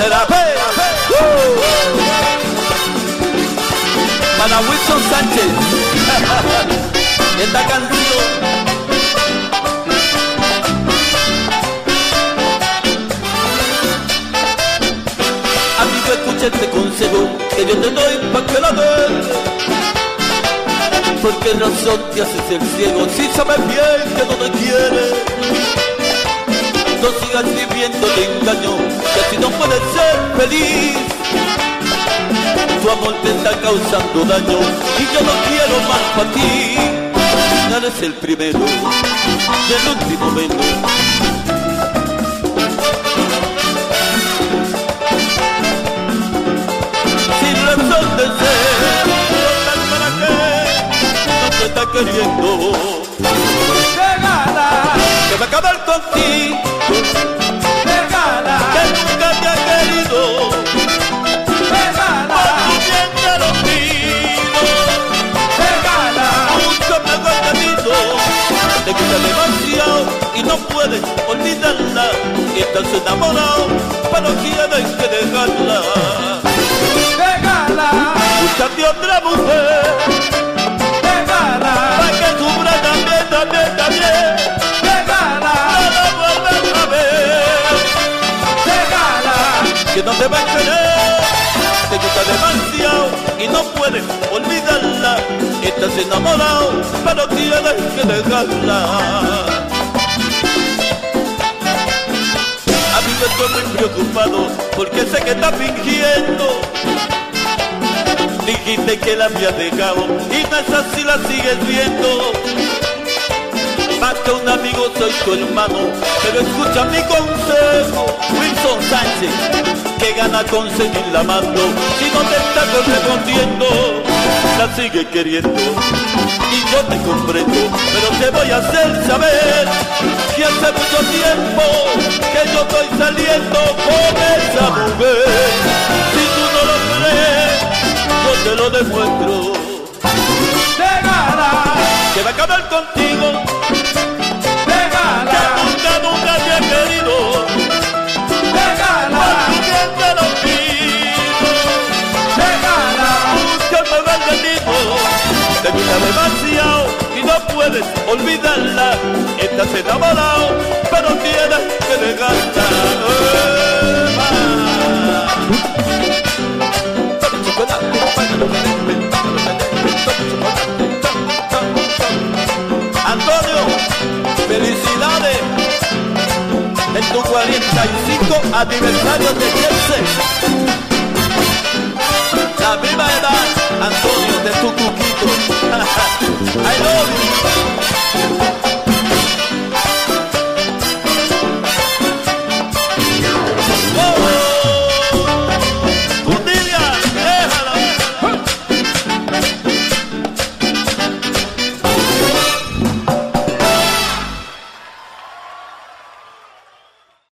Para Wilson Sánchez esta canción. Amigo, escucha este consejo que yo te doy pa' que la des. Porque razón te haces el ciego si sabes bien que no te quiere. No sigas viviendo de engaño, que así no puedes ser feliz. Tu amor te está causando daño y yo no quiero más para ti. No eres el primero y el último menos. Sin razón de ser, ¿para qué no te está queriendo? Regala, que va a acabar contigo. regala, Que nunca te ha querido. regala, Por tu bien te lo pido. regala, Mucho me hago entendido. Te gusta demasiado y no puedes olvidarla. Estás enamorado, pero tienes que dejarla. regala, Búscate otra mujer regala, para que sufra también. regala, No lo vuelvas a ver. regala, Que no te va a querer, te gusta demasiado y no puedes olvidarla. Estás enamorado, pero tienes que dejarla. Amigo, estoy muy preocupado porque sé que estás fingiendo. Dijiste que la habías dejado y no es así, la sigues viendo. Más que un amigo soy tu hermano, pero escucha mi consejo. Wilson Sánchez, que gana con seguirla amando. Si no te está correspondiendo, la sigue queriendo. Y yo te comprendo, pero te voy a hacer saber que hace mucho tiempo que yo estoy saliendo con esa mujer. Si tú no lo crees, yo te lo demuestro. regala, Que va a acabar contigo. regala, Nunca te ha querido. regala, Por tu bien te lo pido. regala, Nunca me va entendido. Te gusta demasiado y no puedes olvidarla. Estás enamorado, pero tienes que dejarla. Antonio, felicidades en tu 45 aniversario de Chelsea. La misma edad, Antonio, de tu